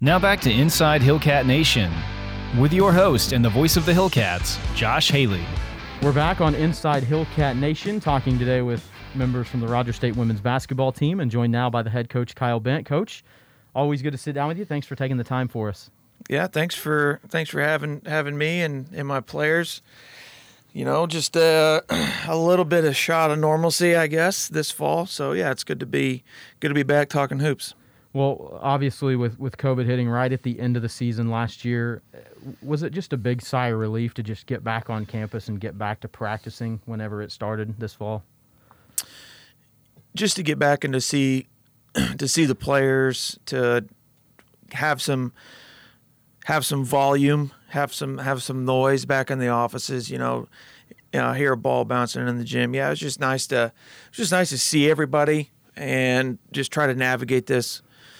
Now back to Inside Hillcat Nation with your host and the voice of the Hillcats, Josh Haley. We're back on Inside Hillcat Nation, talking today with members from the Rogers State women's basketball team, and joined now by the head coach, Kyle Bent. Coach, always good to sit down with you. Thanks for taking the time for us. Yeah, thanks for having me and my players. You know, just a little bit of shot of normalcy, I guess, this fall. So yeah, it's good to be back talking hoops. Well, obviously, with COVID hitting right at the end of the season last year, was it just a big sigh of relief to just get back on campus and get back to practicing whenever it started this fall? Just to get back and to see the players, to have some volume, have some noise back in the offices. You know, hear a ball bouncing in the gym. Yeah, it was just nice to see everybody and just try to navigate this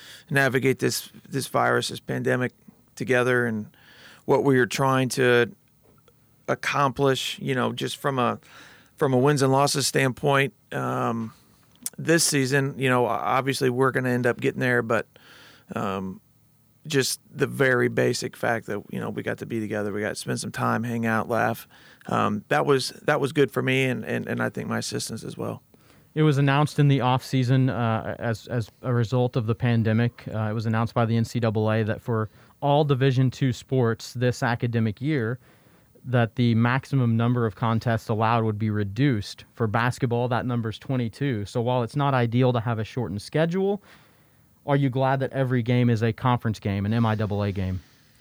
virus, this pandemic together, and what we were trying to accomplish, you know, just from a wins and losses standpoint. This season, you know, obviously we're going to end up getting there, but just the very basic fact that, you know, we got to be together, we got to spend some time, hang out, laugh. That was good for me, and I think my assistants as well. It was announced in the offseason as a result of the pandemic. It was announced by the NCAA that for all Division II sports this academic year, that the maximum number of contests allowed would be reduced. For basketball, that number's 22. So while it's not ideal to have a shortened schedule, are you glad that every game is a conference game, an MIAA game?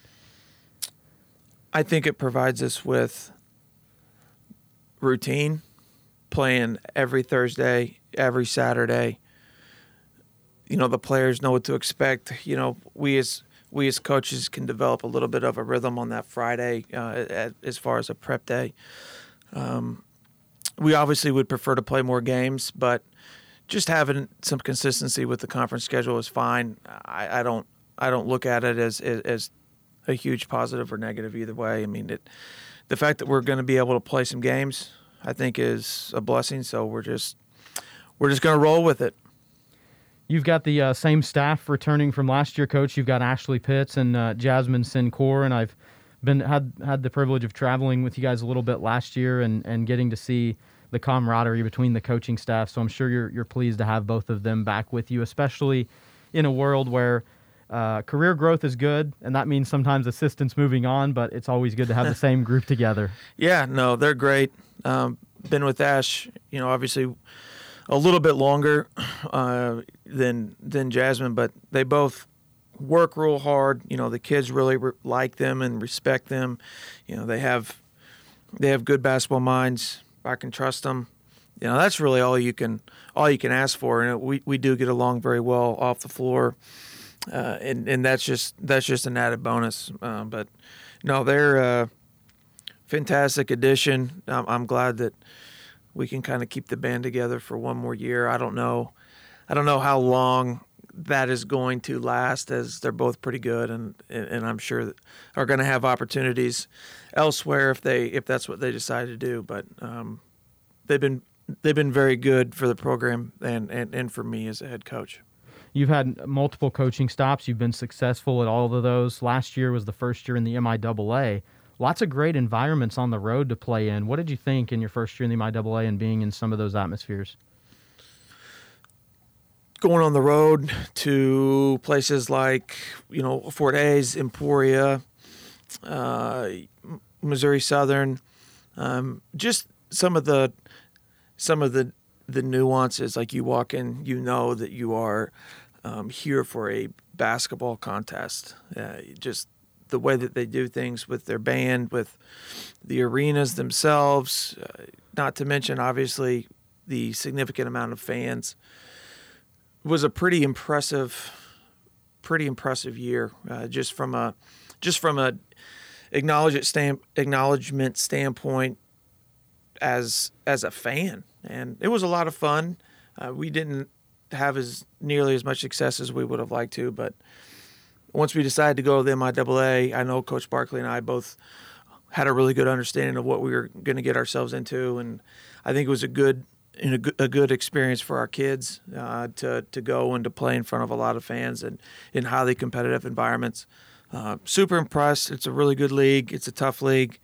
I think it provides us with routine. Playing every Thursday, every Saturday. You know, the players know what to expect. You know, we as coaches can develop a little bit of a rhythm on that Friday as far as a prep day. We obviously would prefer to play more games, but just having some consistency with the conference schedule is fine. I don't look at it as a huge positive or negative either way. I mean, the fact that we're going to be able to play some games, I think, is a blessing. So we're just going to roll with it. You've got the same staff returning from last year, Coach. You've got Ashley Pitts and Jasmine Sincor, and I've had the privilege of traveling with you guys a little bit last year and getting to see the camaraderie between the coaching staff. So I'm sure you're pleased to have both of them back with you, especially in a world where career growth is good, and that means sometimes assistants moving on, but it's always good to have the same group together. Yeah, no, they're great. Been with Ash, you know, obviously a little bit longer than Jasmine, but they both work real hard. You know, the kids really like them and respect them. You know, they have good basketball minds. I can trust them. You know, that's really all you can ask for. And we do get along very well off the floor. And that's just an added bonus. But no, they're a fantastic addition. I'm glad that we can kind of keep the band together for one more year. I don't know how long that is going to last, as they're both pretty good, and I'm sure that are going to have opportunities elsewhere if that's what they decide to do. But they've been very good for the program and for me as a head coach. You've had multiple coaching stops. You've been successful at all of those. Last year was the first year in the MIAA. Lots of great environments on the road to play in. What did you think in your first year in the MIAA and being in some of those atmospheres? Going on the road to places like, you know, Fort Hays, Emporia, Missouri Southern, just some of the nuances. Like, you walk in, you know that you are here for a basketball contest. Just the way that they do things with their band, with the arenas themselves, not to mention obviously the significant amount of fans. It was a pretty impressive year, just from a acknowledgement standpoint as a fan, and it was a lot of fun. We didn't have nearly as much success as we would have liked to, but once we decided to go to the MIAA, I know Coach Barkley and I both had a really good understanding of what we were going to get ourselves into, and I think it was a good a good experience for our kids to go and to play in front of a lot of fans and in highly competitive environments. Super impressed. It's a really good league. It's a tough league.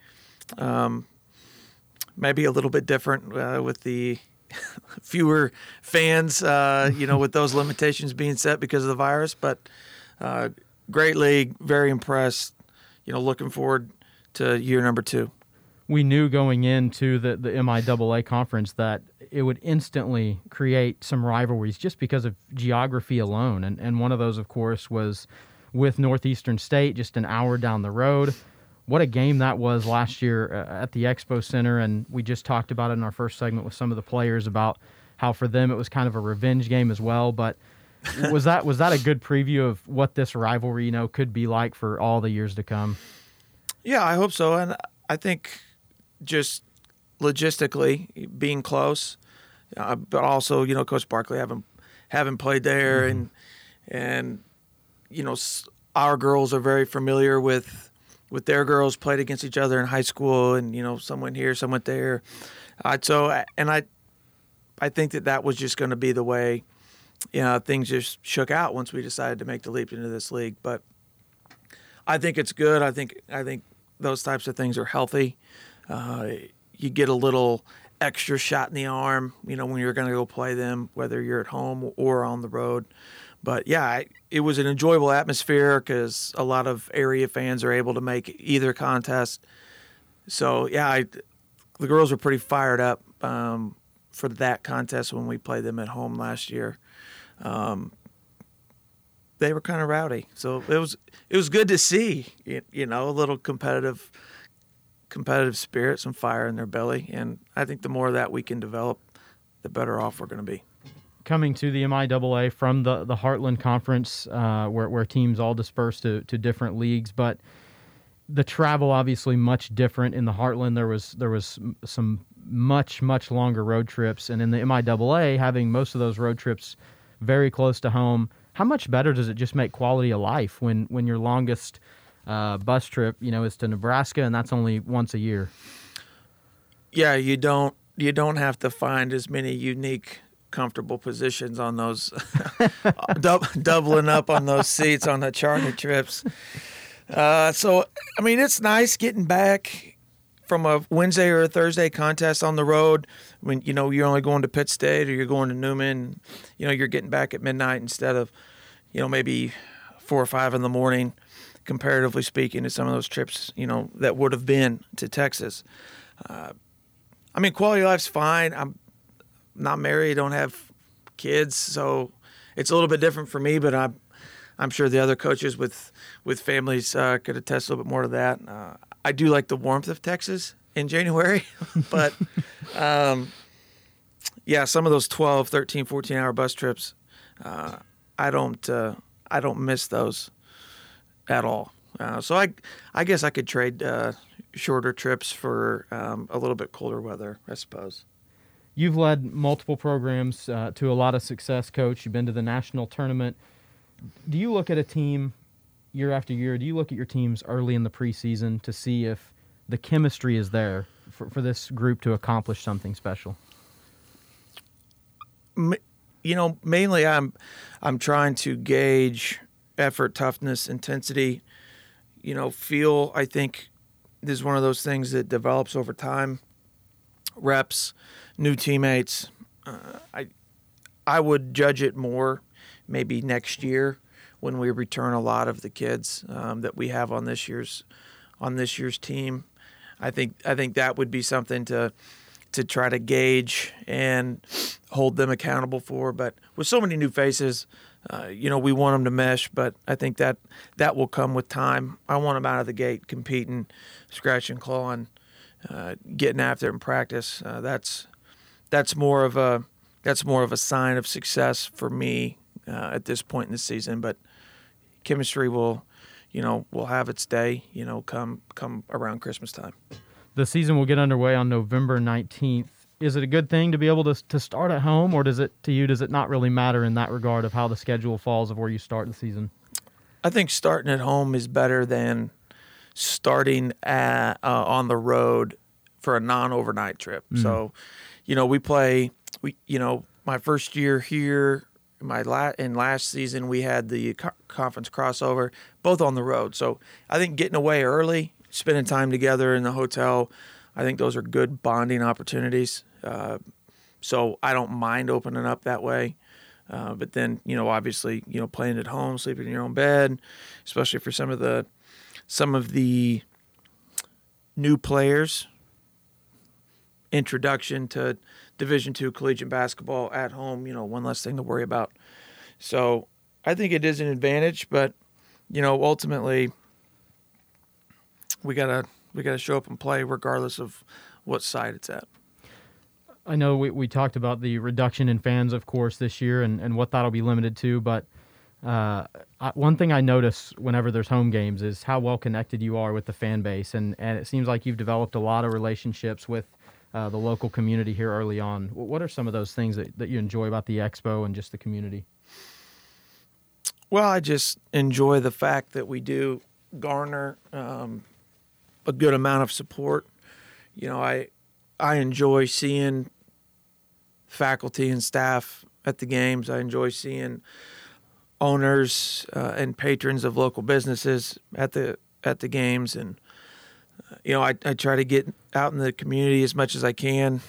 Maybe a little bit different with the fewer fans, with those limitations being set because of the virus. But great league. Very impressed. Looking forward to year number 2. We knew going into the MIAA conference that it would instantly create some rivalries just because of geography alone. And one of those, of course, was with Northeastern State, just an hour down the road. What a game that was last year at the Expo Center, and we just talked about it in our first segment with some of the players about how for them it was kind of a revenge game as well. But was that a good preview of what this rivalry, could be like for all the years to come? Yeah, I hope so. And I think just logistically being close, but also Coach Barkley having played there, and our girls are very familiar with their girls, played against each other in high school, and some went here, some went there. I think that was just going to be the way things just shook out once we decided to make the leap into this league. But I think it's good. I think those types of things are healthy. You get a little extra shot in the arm, when you're going to go play them, whether you're at home or on the road. But, yeah, it was an enjoyable atmosphere because a lot of area fans are able to make either contest. So, yeah, the girls were pretty fired up for that contest when we played them at home last year. They were kind of rowdy. So it was good to see, a little competitive spirit, some fire in their belly. And I think the more of that we can develop, the better off we're going to be. Coming to the MIAA from the Heartland Conference, where teams all dispersed to different leagues, but the travel obviously much different. In the Heartland, there was some much longer road trips, and in the MIAA, having most of those road trips very close to home, how much better does it just make quality of life when your longest bus trip, is to Nebraska, and that's only once a year? Yeah, you don't have to find as many unique, comfortable positions on those, doubling up on those seats on the charter trips. So, it's nice getting back from a Wednesday or a Thursday contest on the road when, you're only going to Pitt State or you're going to Newman, you're getting back at midnight instead of, maybe 4 or 5 in the morning, comparatively speaking, to some of those trips, that would have been to Texas. Quality of life's fine. I'm not married, don't have kids, so it's a little bit different for me, but I'm sure the other coaches with families could attest a little bit more to that. I do like the warmth of Texas in January, but some of those 12, 13, 14-hour bus trips, I don't miss those at all. So I guess I could trade shorter trips for a little bit colder weather, I suppose. You've led multiple programs to a lot of success, Coach. You've been to the national tournament. Do you look at a team year after year? Do you look at your teams early in the preseason to see if the chemistry is there for this group to accomplish something special? Mainly I'm trying to gauge effort, toughness, intensity. Feel, I think, this is one of those things that develops over time. Reps, new teammates. I would judge it more maybe next year when we return a lot of the kids that we have on this year's team. I think that would be something to try to gauge and hold them accountable for. But with so many new faces, we want them to mesh, but I think that will come with time. I want them out of the gate competing, scratching, clawing, getting after it in practice. That's more of a sign of success for me at this point in the season. But chemistry will have its day. Come around Christmas time. The season will get underway on November 19th. Is it a good thing to be able to start at home, or does it not really matter in that regard of how the schedule falls of where you start the season? I think starting at home is better than starting on the road for a non-overnight trip. So, we play my first year here, in last season, we had the conference crossover, both on the road. So I think getting away early, spending time together in the hotel, I think those are good bonding opportunities. So I don't mind opening up that way. But then, obviously, playing at home, sleeping in your own bed, especially for some of the new players, introduction to Division II collegiate basketball at home, one less thing to worry about. So I think it is an advantage, but, ultimately we gotta show up and play regardless of what side it's at. I know we talked about the reduction in fans, of course, this year and what that'll be limited to, but one thing I notice whenever there's home games is how well connected you are with the fan base, and it seems like you've developed a lot of relationships with the local community here early on. What are some of those things that you enjoy about the Expo and just the community? Well, I just enjoy the fact that we do garner a good amount of support. I enjoy seeing faculty and staff at the games. I enjoy seeing owners and patrons of local businesses at the games, and I try to get out in the community as much as I can.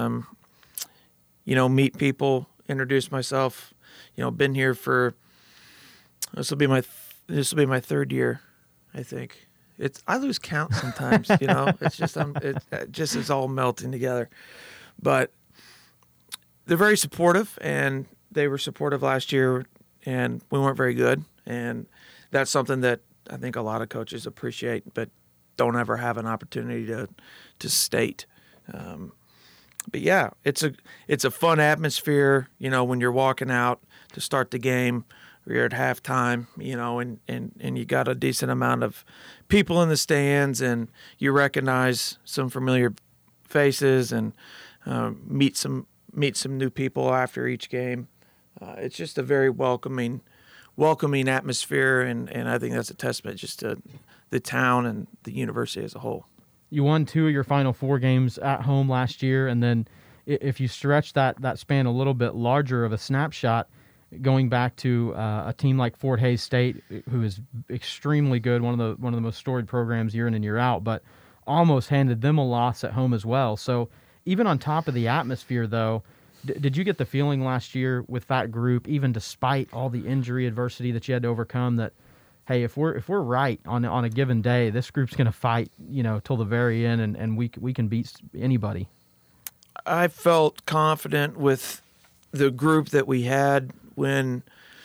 Meet people, introduce myself. Been here for this will be my third year, I think. I lose count sometimes. It's just it's all melting together. But they're very supportive, and they were supportive last year, and we weren't very good, and that's something that I think a lot of coaches appreciate, but don't ever have an opportunity to state. But yeah, it's a fun atmosphere, when you're walking out to start the game, or you're at halftime, and you got a decent amount of people in the stands, and you recognize some familiar faces, and meet some new people after each game. It's just a very welcoming atmosphere, and I think that's a testament just to the town and the university as a whole. You won 2 of your final 4 games at home last year, and then if you stretch that span a little bit larger of a snapshot, going back to a team like Fort Hays State, who is extremely good, one of the most storied programs year in and year out, but almost handed them a loss at home as well. So even on top of the atmosphere, though, did you get the feeling last year with that group, even despite all the injury adversity that you had to overcome, that, hey, if we're right on a given day, this group's going to fight, till the very end, and we can beat anybody? I felt confident with the group that we had when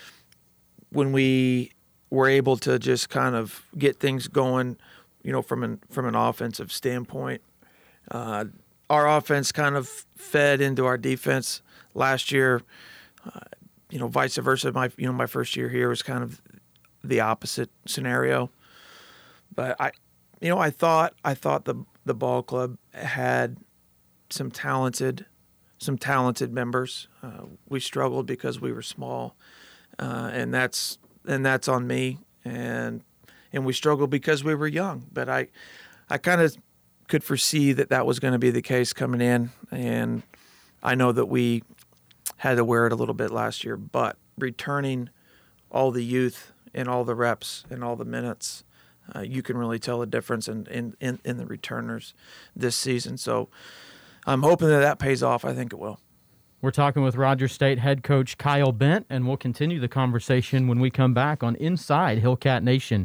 we were able to just kind of get things going, from an offensive standpoint. Our offense kind of fed into our defense last year. Vice versa. My first year here was kind of the opposite scenario. But I thought the ball club had some talented members. We struggled because we were small, and that's on me. And we struggled because we were young. But I kind of could foresee that was going to be the case coming in, and I know that we had to wear it a little bit last year. But returning all the youth and all the reps and all the minutes, you can really tell the difference in the returners this season. So I'm hoping that pays off. I think it will. We're talking with Rogers State head coach Kyle Bent, and we'll continue the conversation when we come back on Inside Hillcat Nation.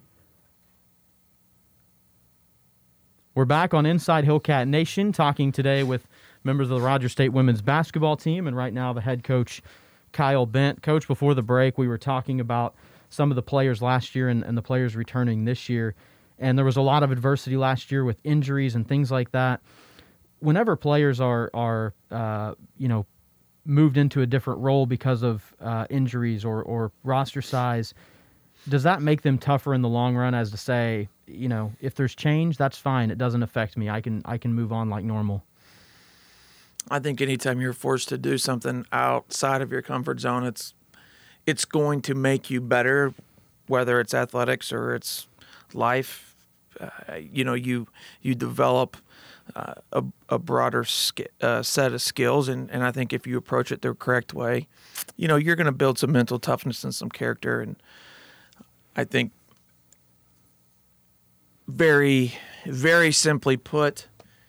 We're back on Inside Hillcat Nation, talking today with members of the Rogers State women's basketball team, and right now the head coach, Kyle Bent. Coach, before the break, we were talking about some of the players last year and the players returning this year, and there was a lot of adversity last year with injuries and things like that. Whenever players are moved into a different role because of injuries or roster size, does that make them tougher in the long run, as to say, if there's change, that's fine, it doesn't affect me, I can move on like normal? I think anytime you're forced to do something outside of your comfort zone, it's going to make you better, whether it's athletics or it's life. You develop a broader set of skills, and I think if you approach it the correct way, you're going to build some mental toughness and some character. And I think, very, very simply put,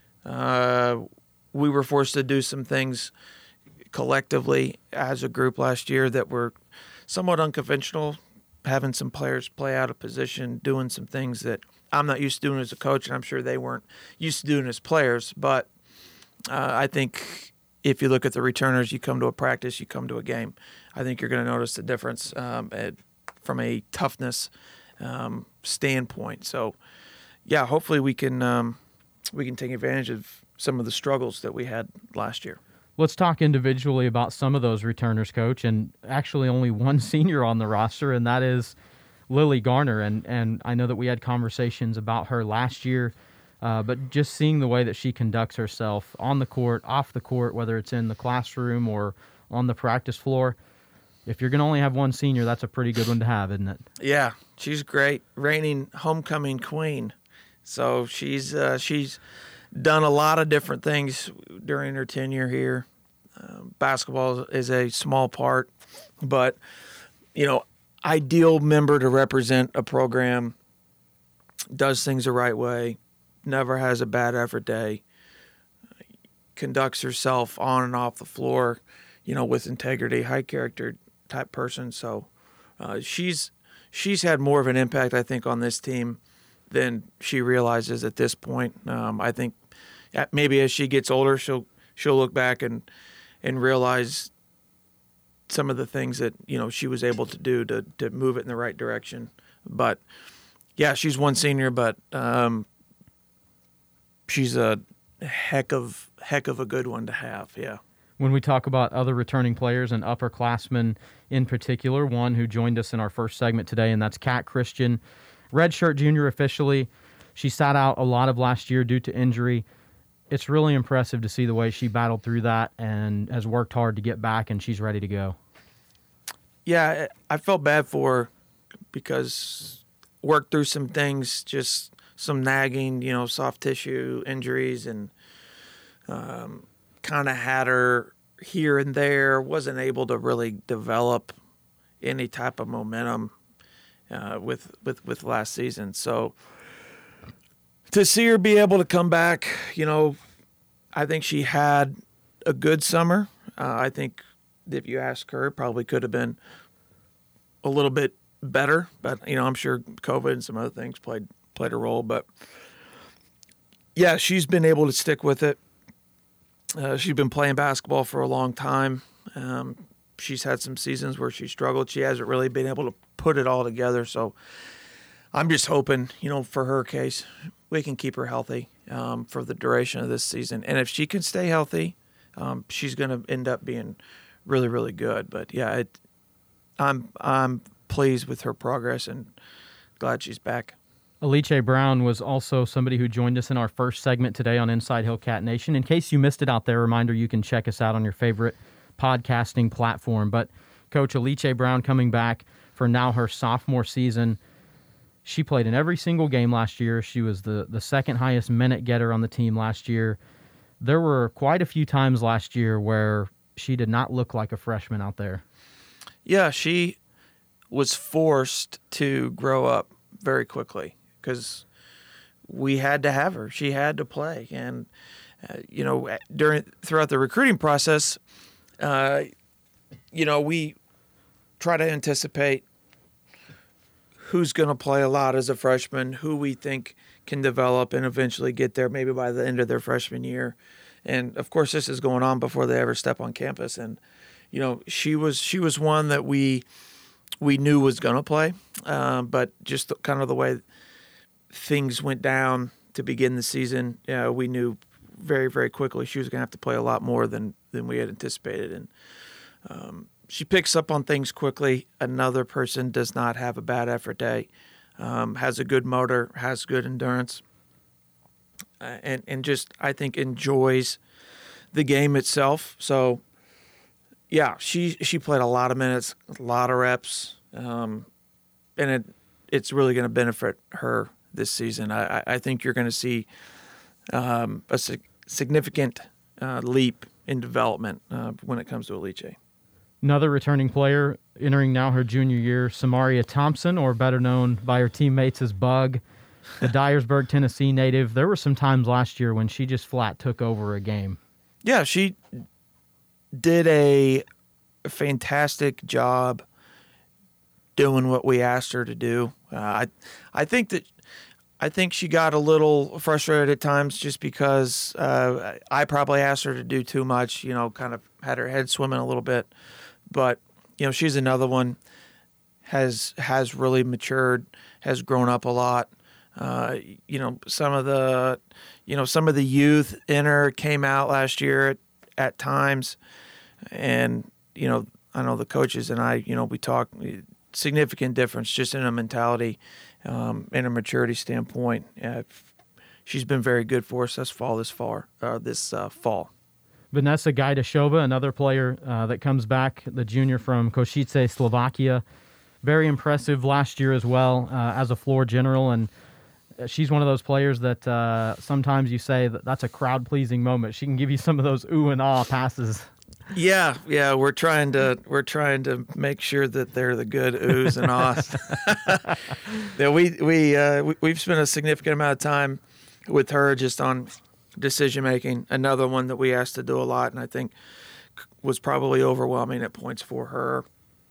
we were forced to do some things collectively as a group last year that were somewhat unconventional, having some players play out of position, doing some things that I'm not used to doing as a coach, and I'm sure they weren't used to doing as players. But I think if you look at the returners, you come to a practice, you come to a game, I think you're going to notice the difference from a toughness standpoint. So, yeah, hopefully we can take advantage of some of the struggles that we had last year. Let's talk individually about some of those returners, Coach, and actually only one senior on the roster, and that is Lily Garner. And I know that we had conversations about her last year, but just seeing the way that she conducts herself on the court, off the court, whether it's in the classroom or on the practice floor, if you're going to only have one senior, that's a pretty good one to have, isn't it? Yeah, she's great. Reigning homecoming queen. So she's done a lot of different things during her tenure here. Basketball is a small part, but, ideal member to represent a program, does things the right way, never has a bad effort day, conducts herself on and off the floor, with integrity, high character type person. So she's had more of an impact, I think, on this team than she realizes at this point. I think maybe as she gets older, she'll look back and realize some of the things that she was able to do to move it in the right direction. But yeah, she's one senior, but she's a heck of a good one to have. Yeah. When we talk about other returning players and upperclassmen in particular, one who joined us in our first segment today, and that's Kat Christian, redshirt junior officially. She sat out a lot of last year due to injury. It's really impressive to see the way she battled through that and has worked hard to get back, and she's ready to go. Yeah, I felt bad for her because worked through some things, just some nagging, soft tissue injuries, and kind of had her here and there, wasn't able to really develop any type of momentum with last season. So to see her be able to come back, I think she had a good summer. I think if you ask her, probably could have been a little bit better, but I'm sure COVID and some other things played a role. But yeah, she's been able to stick with it. She's been playing basketball for a long time. She's had some seasons where she struggled. She hasn't really been able to put it all together. So I'm just hoping, for her case, we can keep her healthy for the duration of this season. And if she can stay healthy, she's going to end up being really, really good. But yeah, I'm pleased with her progress and glad she's back. Alicia Brown was also somebody who joined us in our first segment today on Inside Hillcat Nation. In case you missed it out there, reminder, you can check us out on your favorite podcasting platform. But Coach, Alicia Brown coming back for now her sophomore season. She played in every single game last year. She was the second highest minute getter on the team last year. There were quite a few times last year where she did not look like a freshman out there. Yeah, she was forced to grow up very quickly because we had to have her. She had to play. And, throughout the recruiting process, we try to anticipate who's going to play a lot as a freshman, who we think can develop and eventually get there maybe by the end of their freshman year. And, of course, this is going on before they ever step on campus. And, she was one that we knew was going to play, but just kind of the way things went down to begin the season, we knew very, very quickly she was going to have to play a lot more than we had anticipated. And she picks up on things quickly. Another person does not have a bad effort day, has a good motor, has good endurance, and just, I think, enjoys the game itself. So, yeah, she played a lot of minutes, a lot of reps, and it's really going to benefit her this season. I think you're going to see significant leap in development when it comes to Alicia. Another returning player entering now her junior year, Samaria Thompson, or better known by her teammates as Bug, the Dyersburg, Tennessee native. There were some times last year when she just flat took over a game. Yeah, she did a fantastic job doing what we asked her to do. I think she got a little frustrated at times just because I probably asked her to do too much, kind of had her head swimming a little bit. But, she's another one, has really matured, has grown up a lot. Some of the youth in her came out last year at times. And, I know the coaches and I, we talk significant difference just in a mentality, in a maturity standpoint. She's been very good for us this fall. Vanessa Gajdashova, another player that comes back, the junior from Košice, Slovakia. Very impressive last year as well as a floor general. And she's one of those players that sometimes you say that's a crowd-pleasing moment. She can give you some of those ooh and ah passes. Yeah, we're trying to make sure that they're the good oohs and ahs. We've spent a significant amount of time with her just on decision making. Another one that we asked to do a lot, and I think was probably overwhelming at points for her.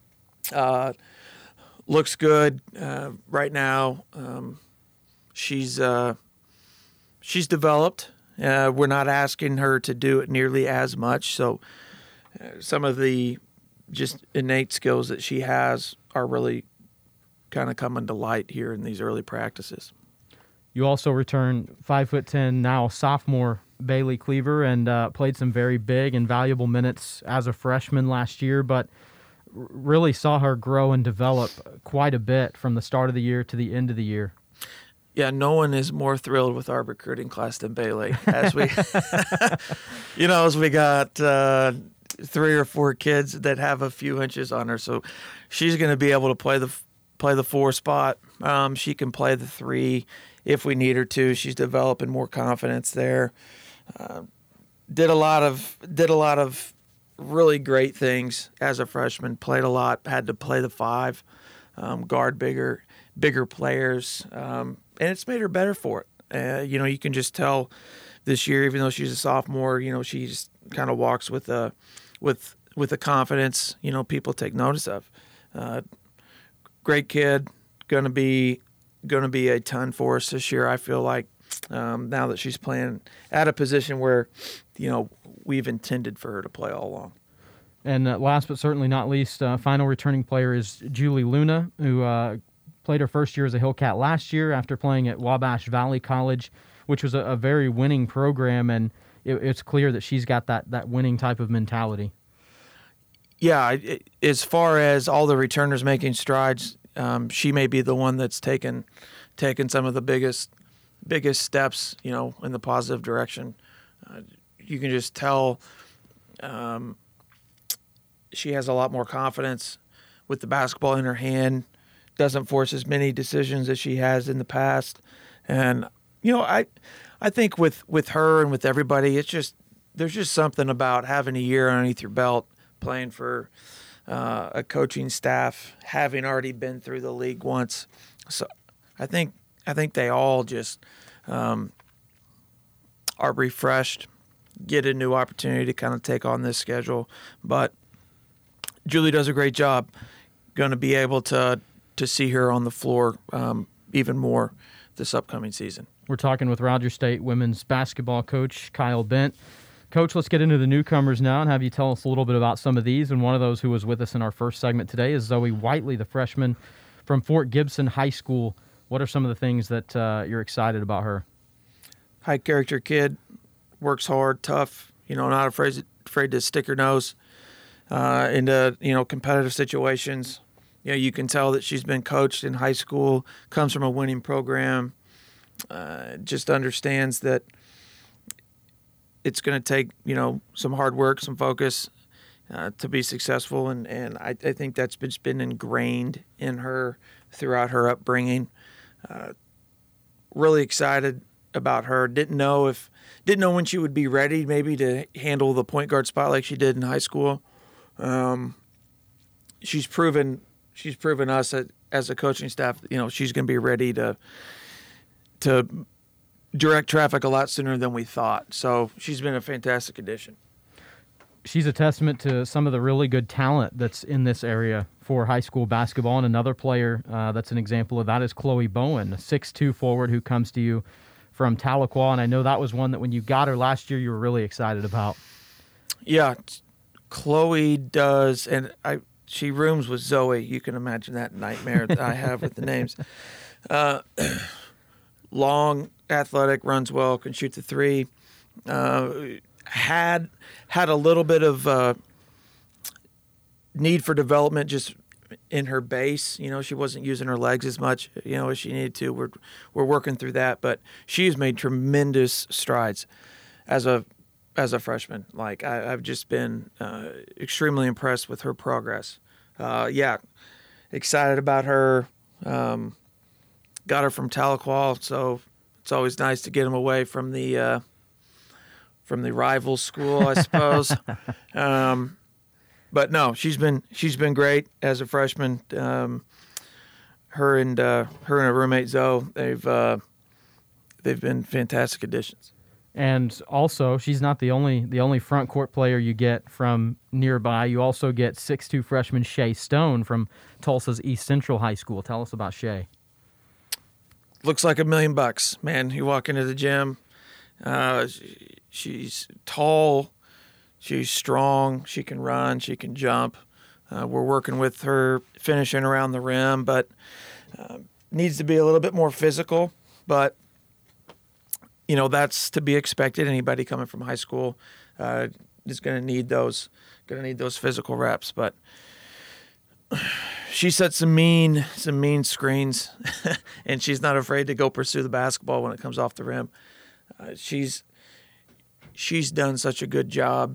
Looks good right now. She's developed. We're not asking her to do it nearly as much, so some of the just innate skills that she has are really kind of coming to light here in these early practices. You also returned 5'10", now sophomore Bailey Cleaver, and played some very big and valuable minutes as a freshman last year, but really saw her grow and develop quite a bit from the start of the year to the end of the year. Yeah, no one is more thrilled with our recruiting class than Bailey. As we, as we got 3 or 4 kids that have a few inches on her, so she's going to be able to play the 4 spot. She can play the 3 if we need her to. She's developing more confidence there. Did a lot of really great things as a freshman. Played a lot. Had to play the 5, guard bigger players, and it's made her better for it. You can just tell this year, even though she's a sophomore, she just kind of walks with a confidence. People take notice of. Great kid, gonna be a ton for us this year. I feel like now that she's playing at a position where we've intended for her to play all along. And last but certainly not least, final returning player is Julie Luna, who played her first year as a Hillcat last year after playing at Wabash Valley College, which was a very winning program, and it's clear that she's got that winning type of mentality. Yeah, as far as all the returners making strides, she may be the one that's taken some of the biggest steps, in the positive direction. You can just tell she has a lot more confidence with the basketball in her hand, doesn't force as many decisions as she has in the past. And, I think with her and with everybody, there's just something about having a year underneath your belt, playing for a coaching staff, having already been through the league once. So I think they all just are refreshed, get a new opportunity to kind of take on this schedule. But Julie does a great job. Going to be able to see her on the floor even more this upcoming season. We're talking with Rogers State women's basketball coach Kyle Bent. Coach, let's get into the newcomers now and have you tell us a little bit about some of these. And one of those who was with us in our first segment today is Zoe Whiteley, the freshman from Fort Gibson High School. What are some of the things that you're excited about her? High character kid, works hard, tough, not afraid to stick her nose into, competitive situations. You can tell that she's been coached in high school, comes from a winning program, just understands that it's going to take, some hard work, some focus to be successful. And I think that's been ingrained in her throughout her upbringing. Really excited about her. Didn't know when she would be ready, maybe to handle the point guard spot like she did in high school. She's proven us as a coaching staff, she's going to be ready to direct traffic a lot sooner than we thought. So she's been a fantastic addition. She's a testament to some of the really good talent that's in this area for high school basketball. And another player that's an example of that is Chloe Bowen, a 6'2" forward who comes to you from Tahlequah. And I know that was one that when you got her last year, you were really excited about. Yeah, Chloe does. And she rooms with Zoe. You can imagine that nightmare that I have with the names. Long, athletic, runs well, can shoot the three. Had a little bit of need for development just in her base. She wasn't using her legs as much, as she needed to. We're working through that, but she's made tremendous strides as a freshman. Like I've just been extremely impressed with her progress. Excited about her. Got her from Tahlequah, so it's always nice to get them away from the rival school, I suppose. But no, she's been great as a freshman. Her and her roommate Zoe, they've been fantastic additions. And also, she's not the only front court player you get from nearby. You also get 6'2" freshman Shay Stone from Tulsa's East Central High School. Tell us about Shay. Looks like $1 million, man. You walk into the gym. She's tall, she's strong, she can run, she can jump. We're working with her finishing around the rim, but needs to be a little bit more physical. But that's to be expected. Anybody coming from high school is going to need those physical reps. But she sets some mean screens, and she's not afraid to go pursue the basketball when it comes off the rim. She's done such a good job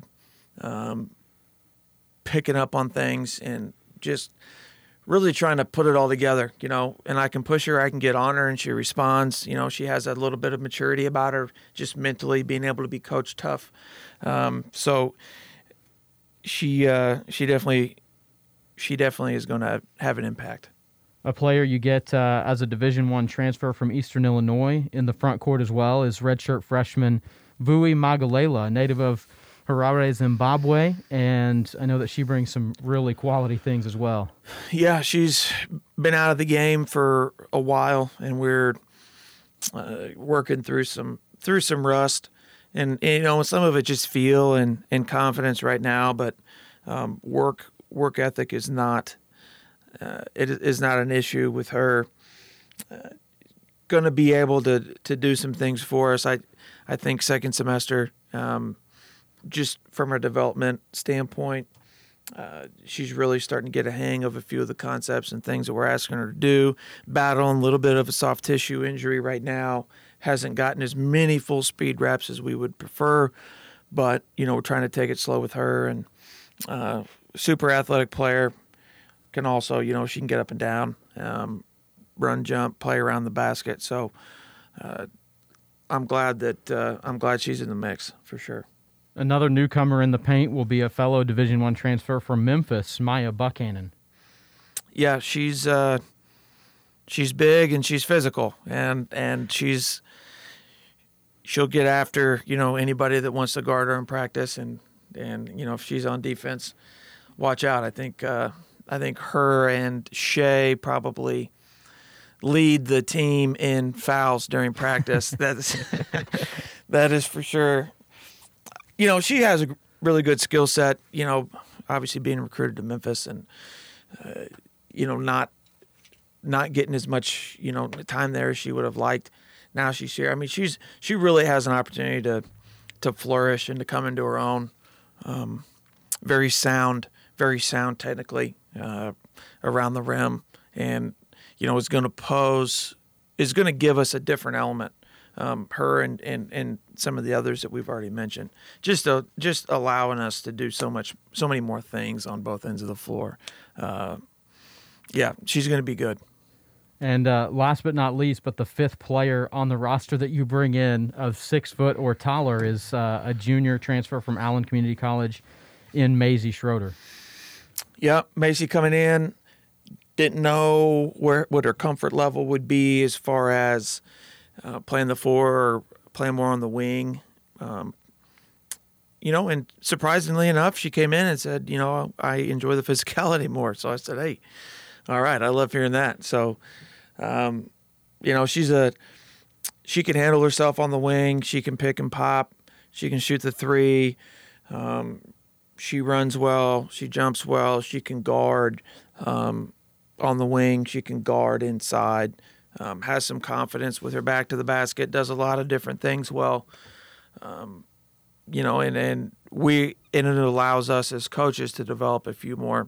picking up on things and just really trying to put it all together, and I can push her, I can get on her, and she responds. She has a little bit of maturity about her, just mentally being able to be coach tough. So she definitely is going to have an impact. A player you get as a Division I transfer from Eastern Illinois in the front court as well is redshirt freshman Vui Magalela, a native of Harare, Zimbabwe, and I know that she brings some really quality things as well. Yeah, she's been out of the game for a while, and we're working through some rust, and some of it just feel and confidence right now, but work ethic is not an issue with her. Going to be able to do some things for us. I think second semester, just from a development standpoint, she's really starting to get a hang of a few of the concepts and things that we're asking her to do. Battling a little bit of a soft tissue injury right now. Hasn't gotten as many full speed reps as we would prefer, but we're trying to take it slow with her. And super athletic player, can also she can get up and down, run, jump, play around the basket. So I'm glad she's in the mix for sure. Another newcomer in the paint will be a fellow Division I transfer from Memphis, Maya Buckhannon. Yeah, she's big and she's physical, and she'll get after anybody that wants to guard her in practice, and if she's on defense, watch out. I think her and Shay probably lead the team in fouls during practice. That is for sure. She has a really good skill set, obviously being recruited to Memphis and, not getting as much, time there as she would have liked. Now she's here. I mean, she really has an opportunity to flourish and to come into her own. Very sound technically around the rim, and, is going to give us a different element. Her and some of the others that we've already mentioned, just allowing us to do so many more things on both ends of the floor. She's going to be good. And last but not least, but the fifth player on the roster that you bring in of 6 foot or taller is a junior transfer from Allen Community College in Maisie Schroeder. Yep, Macy coming in, didn't know what her comfort level would be as far as playing the 4 or playing more on the wing. And surprisingly enough, she came in and said, I enjoy the physicality more. So I said, hey, all right, I love hearing that. So, she can handle herself on the wing. She can pick and pop. She can shoot the 3. She runs well. She jumps well. She can guard on the wing. She can guard inside. Has some confidence with her back to the basket. Does a lot of different things well. And it allows us as coaches to develop a few more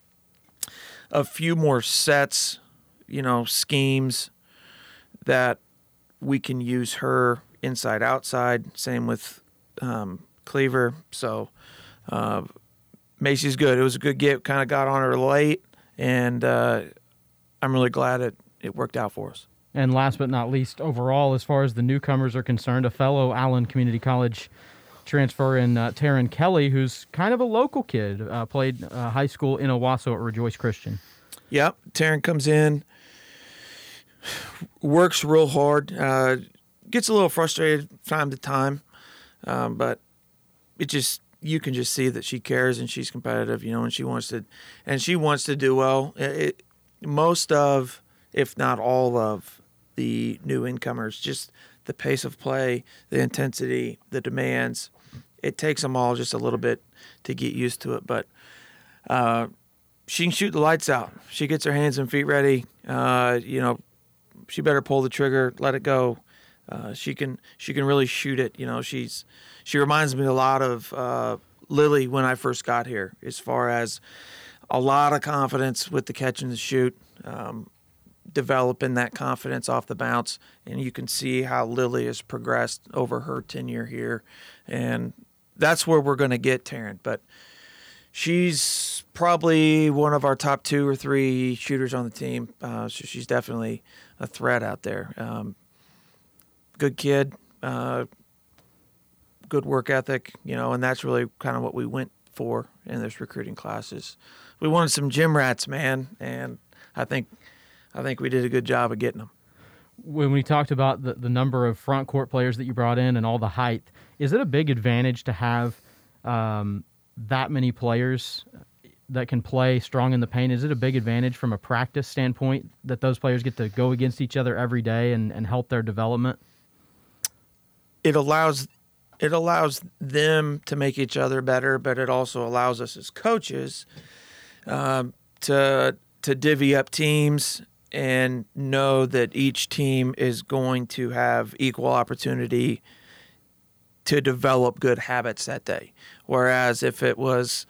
sets, schemes that we can use her inside outside. Same with Cleaver. So Macy's good. It was a good get. Kind of got on her late, and I'm really glad it worked out for us. And last but not least, overall, as far as the newcomers are concerned, a fellow Allen Community College transfer in Taryn Kelly, who's kind of a local kid, played high school in Owasso at Rejoice Christian. Yep, Taryn comes in, works real hard, gets a little frustrated time to time, but you can just see that she cares and she's competitive, and she wants to do well. Most of, if not all of, the new incomers, just the pace of play, the intensity, the demands, it takes them all just a little bit to get used to it. But she can shoot the lights out. She gets her hands and feet ready. She better pull the trigger, let it go. She can really shoot it. She reminds me a lot of Lily when I first got here, as far as a lot of confidence with the catch and the shoot, developing that confidence off the bounce. And you can see how Lily has progressed over her tenure here. And that's where we're going to get Taryn. But she's probably one of our top 2 or 3 shooters on the team. So she's definitely a threat out there. Good kid, good work ethic, and that's really kind of what we went for in this recruiting classes. We wanted some gym rats, man, and I think we did a good job of getting them. When we talked about the number of front court players that you brought in and all the height, is it a big advantage to have that many players that can play strong in the paint? Is it a big advantage from a practice standpoint that those players get to go against each other every day and help their development? It allows them to make each other better, but it also allows us as coaches to divvy up teams and know that each team is going to have equal opportunity to develop good habits that day. Whereas if it was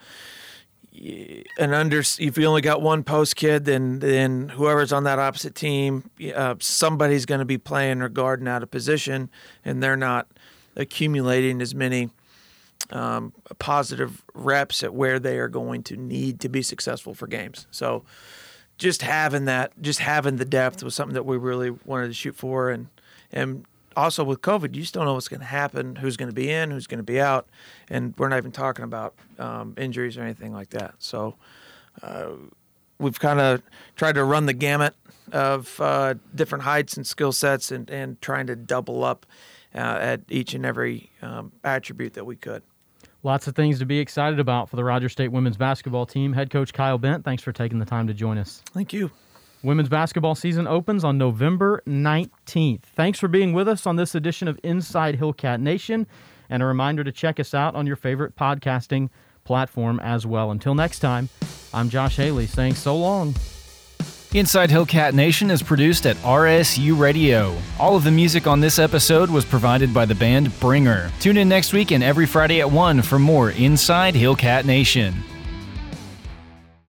if you only got one post kid, then whoever's on that opposite team, somebody's going to be playing or guarding out of position, and they're not accumulating as many positive reps at where they are going to need to be successful for games. So just having the depth was something that we really wanted to shoot for. And also with COVID, you just don't know what's going to happen, who's going to be in, who's going to be out, and we're not even talking about injuries or anything like that. So we've kind of tried to run the gamut of different heights and skill sets and trying to double up at each and every attribute that we could. Lots of things to be excited about for the Rogers State women's basketball team. Head coach Kyle Bent, thanks for taking the time to join us. Thank you. Women's basketball season opens on November 19th. Thanks for being with us on this edition of Inside Hillcat Nation, and a reminder to check us out on your favorite podcasting platform as well. Until next time, I'm Josh Haley saying so long. Inside Hillcat Nation is produced at RSU Radio. All of the music on this episode was provided by the band Bringer. Tune in next week and every Friday at 1 for more Inside Hillcat Nation.